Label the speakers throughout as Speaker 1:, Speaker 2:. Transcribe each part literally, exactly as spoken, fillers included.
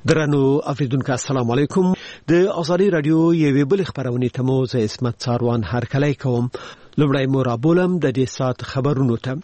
Speaker 1: درنو اوریدونکو السلام علیکم. د ازادي رادیو یوې بل خبرونه ته مو زه اسمت څاروان هرکلی کوم. لومړی مو رابولم د دې سات خبرونو ته.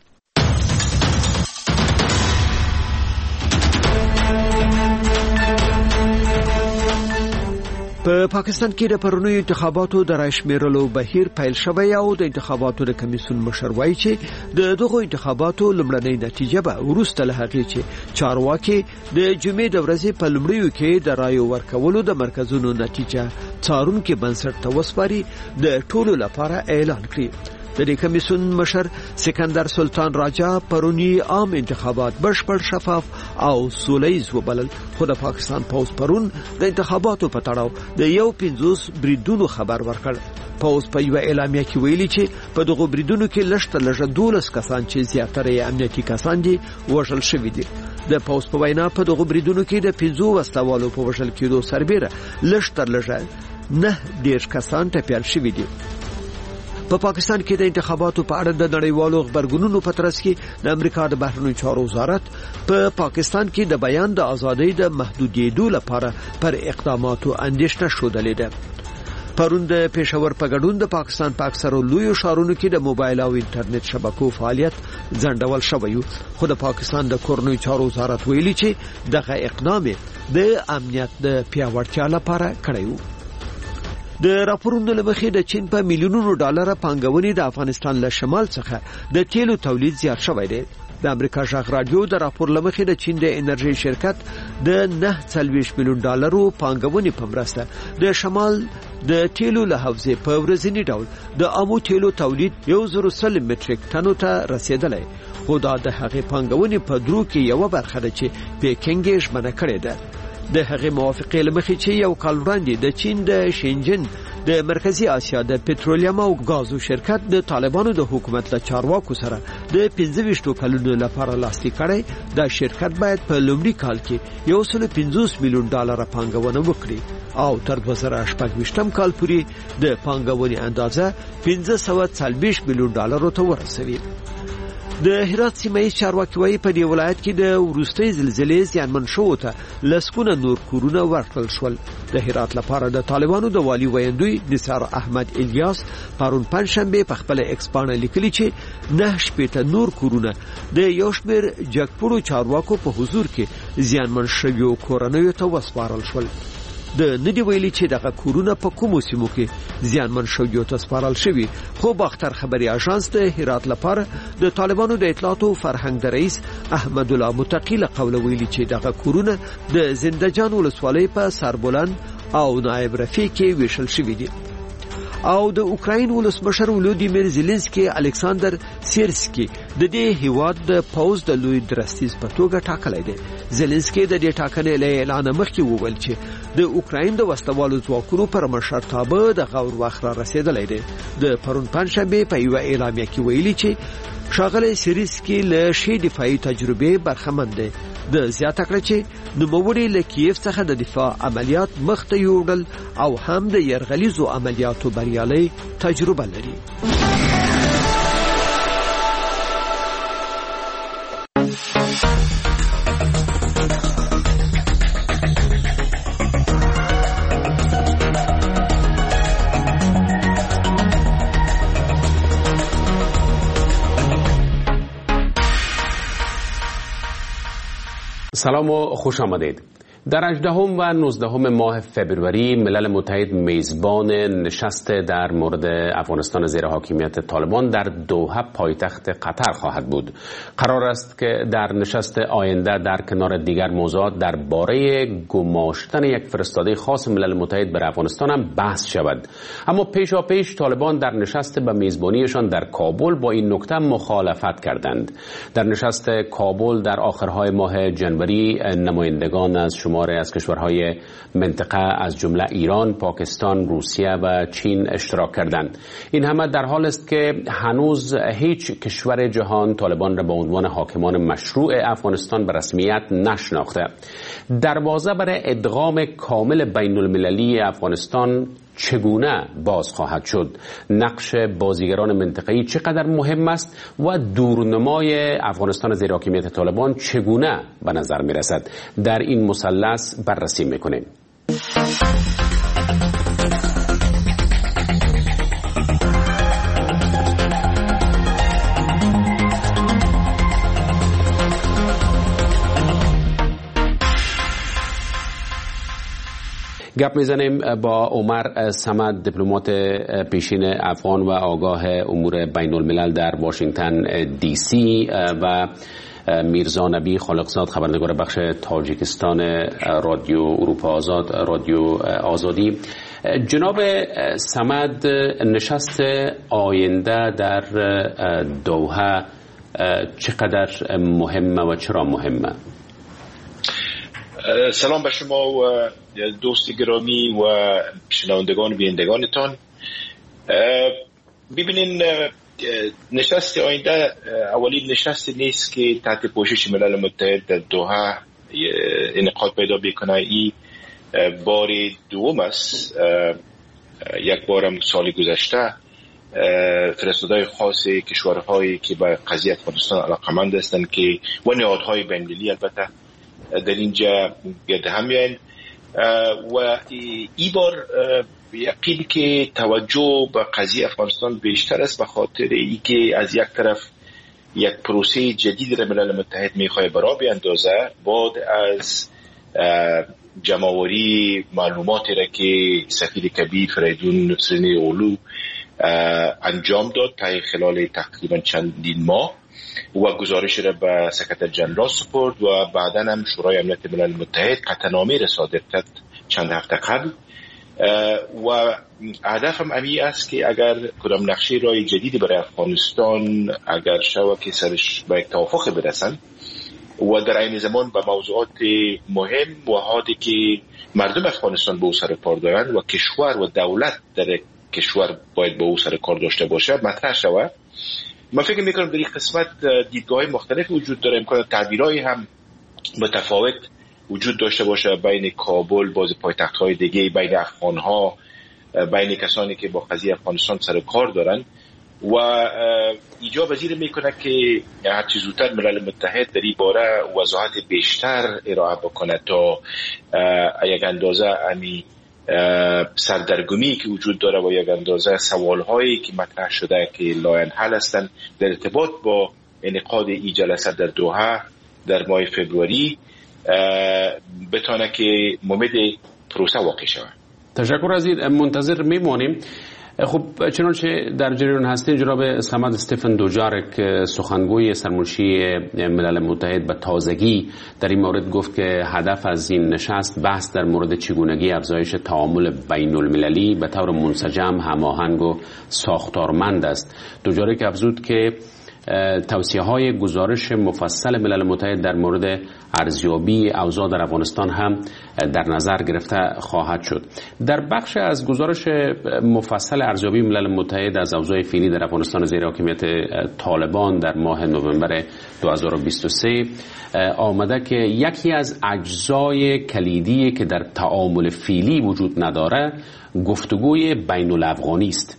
Speaker 1: په پاکستان کې د پرونی انتخاباتو د راشمیرلو بهیر پیل شوی او د انتخاباتو د کمیسیون مشر وایي چې د دغه انتخاباتو لومړنۍ نتیجه به وروسته له هغې چې چارواکي د جمعې د ورځې په لومړیو کې د رایو ورکولو د مرکزونو نتیجه څارونکي بنسټ ته وسپاري د ټولو لپاره اعلان کړي. د دې کمیسیون مشر سکندر سلطان راجا پرونی عام انتخابات بشپړ شفاف او سولیز وبلل، خو د پاکستان پوز پرون د انتخاباتو په تړاو د یو پنځوس بریدونو خبر ورکړ. پوز په یو اعلامیه کې ویلي چې په دغه بریدونو کې لږ لږ دولس کسان چې زیاتره یې امنیتي کسان دي وژل شوي دي. د پوز په وینا په دغه بریدونو کې د پنځو وسلوالو په وژل کېدو سربېره لږ تر لږه نه ډېر کسان ټپیان شوي دي. په پاکستان کې د انتخاباتو په اړه د نړیوالو خبرګونونو په ترڅ کې د امریکا د بهرنیو چارو وزارت په پاکستان کې د بیان د ازادۍ د محدودیدو لپاره پر اقداماتو اندېښنه شودلې ده. پرون د پېښور په ګډون د پاکستان په اکثرو لویو ښارونو کې د موبایل او انټرنیټ شبکو فعالیت ځنډول شوی و، خو د پاکستان د کورنیو چارو وزارت ویلي چې دغه اقدام د امنیت د پیاوړتیا لپاره کړی و. د راپورونو لمخې د چین په میلیونونو ډالر پانګونې د افغانستان له شمال څخه د تیلو تولید زیات شوی دی. د امریکا ژغ رادیو د راپور لمخې د چین د انرژي شرکت د نه څلوېښت میلیون ډالرو پانګونې په مرسته د شمال د تیلو له حوزې په ورځني ډول د عامو تیلو تولید یو زر سل متریک ټنو ته رسیدلی، خو دا د هغې پانګونې په درو کې یوه برخه ده چې پیکینګ یې ژمنه کړې ده. د هغې موافقې لمخې چې یو کال وړاندې د چین د شینجن د مرکزی آسیا د پټرولیم او غازو شرکت د طالبانو د حکومت له چارواکو سره د پنځه ویشت کلونو لپاره لاسلیک کړی، دا شرکت باید په لومړي کال کې یو سل پنځوس میلیون ډالر پانګونه وکړي او تر دوه زره شپږ کال پورې د پانګونې اندازه پنځه سوه څلوېښت میلیون ډالر ته ورسوي. د هرات سیمه چارواکي وايي په دې ولایت کې د وروستۍ زلزلې زیانمن شوو ته لسګونه نور کورونه ورکړل شول. د هرات لپاره د طالبانو د والي ویندوی نثار احمد الیاس پرون پنځشنبه په خپل ایکس باندې لیکلي چې نه شپېته نور کورونه د یو شمېر جګپوړو چارواکو په حضور کې زیانمن شویو کورنیو ته وسپارل شول. د ندی ویلي چې دغه کورونه په کومو سیمو کې زیانمن شویو ته سپارل شوي، خو باختر خبري اژانس د هرات لپاره د طالبانو د اطلاعاتو فرهنګ د رئیس احمد الله متقی له قوله ویلي چې دغه کورونه د زندهجان ولسوالۍ په سربلند او نایب رفیع کې ویشل شوي دي. او د اوکراین ولسمشر ولودیمیر زيلنسکي الکساندر سیرسکي د دې هیواد د پوز د لوی درستیز په توګه ټاکلی دی. زيلنسکي د دې ټاکنې له اعلان مخکې وویل چې د اوکراین د وسلوالو ځواکونو پر مشرتابه د غور وخت را رسیدلی دی. د پرون پنځشنبه په یو اعلامیه کې ویلي چې ښاغلی سیرسکي له شي دفاعي تجربې برخمن دی. د زیاته کړه چې نوموړي له کیف څخه د دفاع عملیات مخته یوړل او هم د یرغلیزو عملیاتو بریالۍ تجربه لري.
Speaker 2: سلام و خوش آمدید. در هجدهم و نوزدهم ماه فبروری ملل متحد میزبان نشست در مورد افغانستان زیر حاکمیت طالبان در دوحه پایتخت قطر خواهد بود. قرار است که در نشست آینده در کنار دیگر موضوعات درباره گماشتن یک فرستاده خاص ملل متحد بر افغانستان هم بحث شود. اما پیشا پیش طالبان در نشست به میزبانیشان در کابل با این نکته مخالفت کردند. در نشست کابل در آخرهای ماه جنوری نمایندگان از شمار از کشورهای منطقه از جمله ایران، پاکستان، روسیه و چین اشتراک کردند. این همه در حال است که هنوز هیچ کشور جهان طالبان را به عنوان حاکمان مشروع افغانستان به رسمیت نشناخته. دروازه برای ادغام کامل بین المللی افغانستان چگونه باز خواهد شد؟ نقش بازیگران منطقه‌ای چقدر مهم است و دورنمای افغانستان زیر حاکمیت طالبان چگونه به نظر می رسد؟ در این مثلث بررسی میکنیم. گپ میزنیم با عمر صمد، دیپلمات پیشین افغان و آگاه امور بین الملل در واشنگتن دی سی، و میرزا نبی خالقزاد، خبرنگار بخش تاجیکستان رادیو اروپا آزاد، رادیو آزادی. جناب صمد، نشست آینده در دوحه چقدر مهمه و چرا مهمه؟
Speaker 3: سلام به شما و دوست گرامی و شنوندگان و بینندگانتان. ببینین، نشست آینده اولین نشست نیست که تحت پوشش ملل متحد در دوحه انعقاد پیدا بکنه. این بار دوم است. یک بارم سال گذشته فرستادهای خاص کشورهایی که به قضیه افغانستان علاقمند هستند که و نهادهای بین‌المللی البته در اینجا گرد هم میان و این بار یقین که توجه به قضیه افغانستان بیشتر است، به خاطر اینکه از یک طرف یک پروسه جدید را ملل متحد میخواد برا بیاندازه بعد از جمع‌آوری معلوماتی را که سفیر کبیر فریدون سرینی اولو انجام داد تا خلال تقریبا چندین ماه و گزارش را به سکرتر جنرال سپرد و بعدا هم شورای امنیت ملل متحد قطعنامه را صادر کرد چند هفته قبل. و هدفم امی است که اگر کدام نقشه راه جدیدی برای افغانستان اگر شود که سرش به یک توافق برسن و در این زمان به موضوعات مهم و حادی که مردم افغانستان به او سر کار دارند و کشور و دولت در کشور باید به او سر کار داشته باشه مطرح شود. من فکر میکنم در این قسمت دیدگاه‌های مختلف وجود داره، امکان تعبیرایی هم متفاوت وجود داشته باشه بین کابل، باز پایتخت‌های دیگه، بین افغان‌ها، بین کسانی که با قضیه افغانستان سر کار دارن و ایجاب پذیر میکنه که هر چه زودتر ملل متحد در این باره وضاحت بیشتر ارائه بکنه تا یک اندازه امی سردرگمی که وجود داره و یک اندازه سوالهایی که مطرح شده که لاینحل هستند در ارتباط با انعقاد این جلسه در دوحه در ماه فبروری بتونه که ممد پروسه واقع شود.
Speaker 2: تشکر از این، منتظر میمانیم. خب چنانچه در جریان هستین، جناب صمد استفن دوجارک سخنگوی سرمنشی ملل متحد به تازگی در این مورد گفت که هدف از این نشست بحث در مورد چگونگی افزایش تعامل بین المللی به طور منسجم، هماهنگ و ساختارمند است. دوجارک افزود که توصیه های گزارش مفصل ملل متحد در مورد ارزیابی اوضاع در افغانستان هم در نظر گرفته خواهد شد. در بخش از گزارش مفصل ارزیابی ملل متحد از اوضاع فعلی در افغانستان زیر حاکمیت طالبان در ماه نوامبر دو هزار و بیست و سه آمده که یکی از اجزای کلیدی که در تعامل فعلی وجود نداره گفتگوی بین الافغانی است.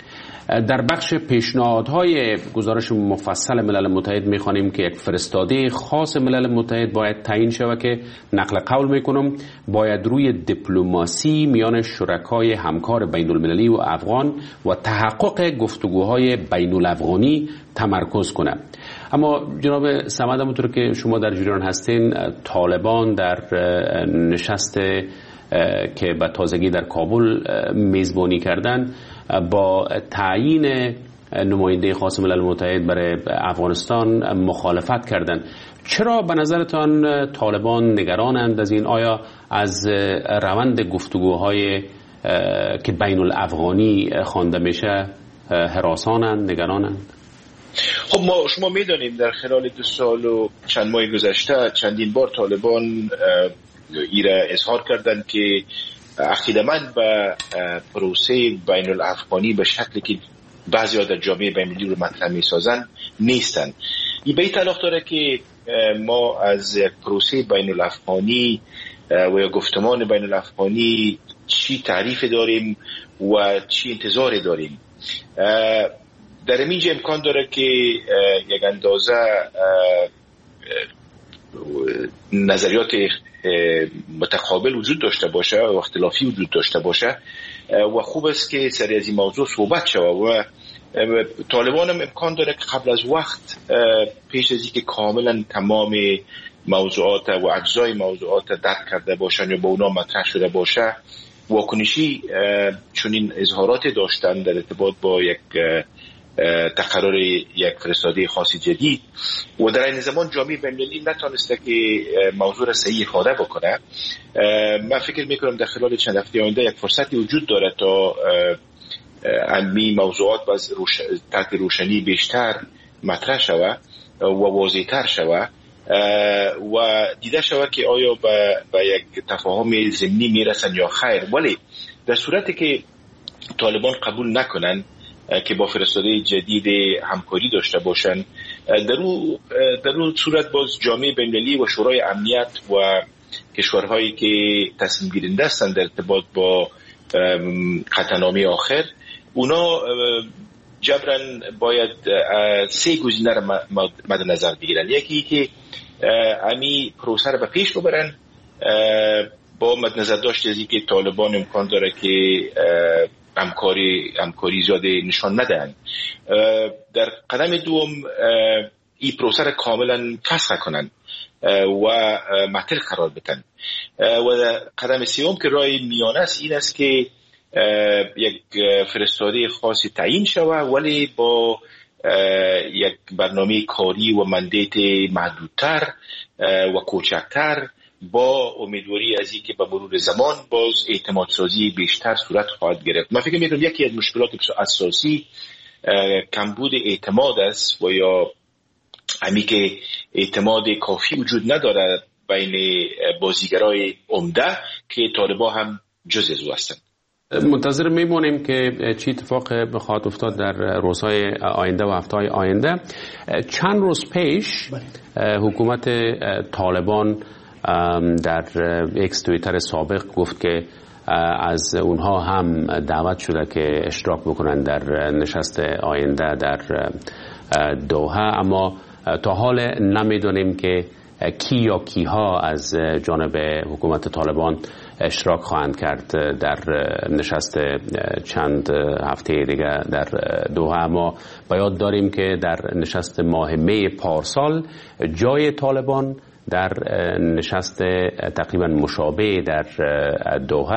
Speaker 2: در بخش پیشنهادهای گزارش مفصل ملل متحد می‌خوانیم که یک فرستاده خاص ملل متحد باید تعیین شود که نقل قول میکنم باید روی دیپلماسی میان شرکای همکار بین المللی و افغان و تحقق گفتگوهای بین الافغانی تمرکز کنه. اما جناب صمد، همونطور که شما در جریان هستین، طالبان در نشست که به تازگی در کابل میزبانی کردن با تعیین نماینده خاص ملل متحد برای افغانستان مخالفت کردند. چرا به نظرتان طالبان نگرانند از این؟ آیا از روند گفتگوهای که بین الافغانی خوانده میشه هراسانند، نگرانند؟
Speaker 3: خب ما شما میدانیم در خلال دو سال و چند ماه گذشته چندین بار طالبان ایره اظهار کردند که عقیده‌مند به پروسه بین الافغانی به شکلی که بعضی‌ها در جامعه بین‌المللی رو مطرح می‌سازند نیستند. این به این تعلق داره که ما از یک پروسه بین الافغانی و یا گفتمان بین الافغانی چی تعریف داریم و چی انتظار داریم. در اینجا امکان داره که یک اندازه نظریات متقابل وجود داشته باشه و اختلافی وجود داشته باشه و خوب است که سر از این موضوع صحبت شود و طالبان هم امکان داره که قبل از وقت پیش از اینکه کاملا تمام موضوعات و اجزای موضوعات درک کرده باشن یا با اونا مطرح شده باشه واکنشی چنین اظهارات داشتن در ارتباط با یک تقرر یک فرستاده خاص جدید و در این زمان جامعه بین‌المللی نتونسته که موضوع را صحیح افاده بکنه. من فکر میکنم در خلال چند هفته آینده یک فرصتی وجود داره تا امی موضوعات باز روش... تحت روشنی بیشتر مطرح شود و واضح‌تر شود و دیده شود که آیا به یک تفاهم ضمنی میرسن یا خیر. ولی در صورتی که طالبان قبول نکنن که با فرستاده جدید همکاری داشته باشن، در اون در اون صورت باز جامعه بین‌المللی و شورای امنیت و کشورهایی که تصمیم گیرنده هستند در ارتباط با قطعنامه آخر، اونا جبران باید سه گزینه را مد نظر بگیرن. یکی که امی پروسه را به پیش ببرن با مد نظر داشت از اینکه طالبان امکان داره که همکاری همکاری زیاده نشان ندهند. در قدم دوم این پروسه را کاملا فسخ کنند و معطل قرار بدن و در قدم سوم که راه میانه است این است که یک فرستاده خاصی تعیین شود ولی با یک برنامه کاری و مندیت محدودتر و کوچکتر با امیدواری از اینکه به مرور زمان باز اعتماد سازی بیشتر صورت خواهد گرفت. من فکر می‌کنم یکی از مشکلات اساسی کمبود اعتماد است و یا همی که اعتماد کافی وجود نداره بین بازیگرای عمده که طالبان هم جز از او هستند.
Speaker 2: منتظر میمونیم که چی اتفاق بخواهد افتاد در روزهای آینده و هفته‌های آینده. چند روز پیش حکومت طالبان در اکس توییتر سابق گفت که از اونها هم دعوت شده که اشتراک بکنن در نشست آینده در دوحه، اما تا حال نمیدونیم که کی یا کیها از جانب حکومت طالبان اشتراک خواهند کرد در نشست چند هفته دیگه در دوحه. اما باید داریم که در نشست ماه می پارسال جای طالبان در نشست تقریبا مشابه در دوحه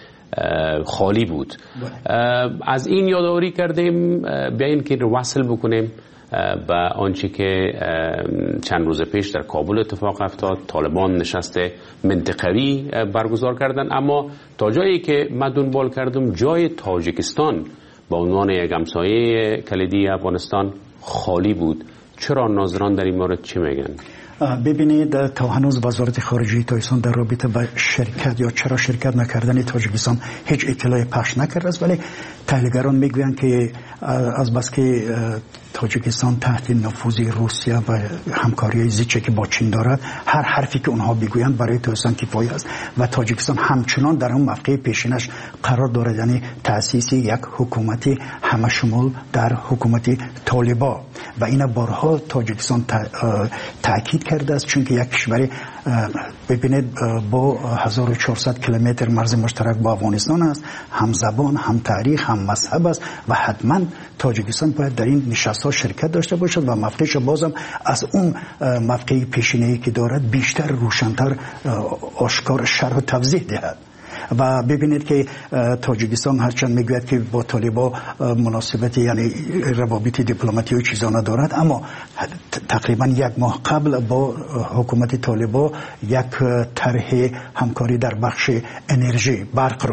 Speaker 2: خالی بود. از این یادآوری کردیم بیاین که وصل بکنیم به آنچه که چند روز پیش در کابل اتفاق افتاد. طالبان نشست منطقوی برگزار کردن، اما تا جایی که من دنبال کردم جای تاجیکستان با عنوان یک همسایه کلیدی افغانستان خالی بود. چرا ناظران در این مورد چی میگن؟
Speaker 4: ببینید، تا هنوز وزارت خارجه تاجیکستان در رابطه با شرکت یا چرا شرکت نکردن تاجیکستان هیچ اطلاعی پخش نکرده است، ولی تحلیلگران میگویند که از بس که تاجیکستان تحت نفوذ روسیه و همکاری زیچه که با چین دارد، هر حرفی که اونها بگویند برای تاجیکستان کفایه است و تاجیکستان همچنان در اون موقع پیشینش قرار دارد، یعنی تأسیس یک حکومتی همشمول در حکومت طالبان. و این بارها تاجیکستان تاکید کرده است، چون که یک کشور ببینید با هزار و چهارصد کیلومتر مرز مشترک با افغانستان است، هم زبان، هم تاریخ، هم مذهب است و حتما تاجیکستان باید در این نشست‌ها شرکت داشته باشد و موقعش بازم از اون موقع پیشینه‌ای که دارد بیشتر روشن‌تر آشکار شرح و توضیح دهد. و ببینید که تاجیکستان هرچند میگوید که با طالبان مناسبت یعنی روابط دیپلماتی و چیزا ندارد، اما تقریبا یک ماه قبل با حکومت طالبان یک طرح همکاری در بخش انرژی برق رو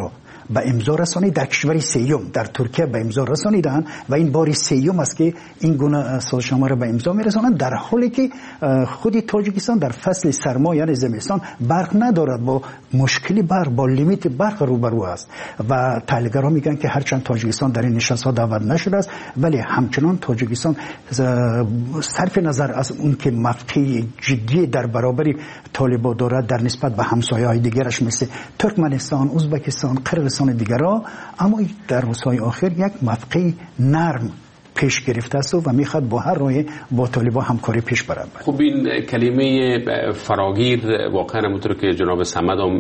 Speaker 4: به امضا رسانید. در کشور سیوم در ترکیه به امضا رسانیدن و این بار سیوم است که این گونه سازشنامه را به امضا میرسانند، در حالی که خود تاجیکستان در فصل سرما یعنی زمستان برق ندارد، با مشکلی برق با لیمیت برق روبرو است و تحلیلگران میگن که هرچند تاجیکستان در این نشست ها دعوت نشده است ولی همچنان تاجیکستان صرف نظر از اون که موقع جدی در برابر طالبان دارد در نسبت به همسایه‌های دیگرش مثل ترکمنستان، ازبکستان، قرقیزستان دیگرها، اما در روزهای آخر یک موقع نرم پیش گرفته است و میخواد با هر راهی با طالبان همکاری پیش برد.
Speaker 2: خب این کلمه فراگیر واقعا همونطور که جناب صمد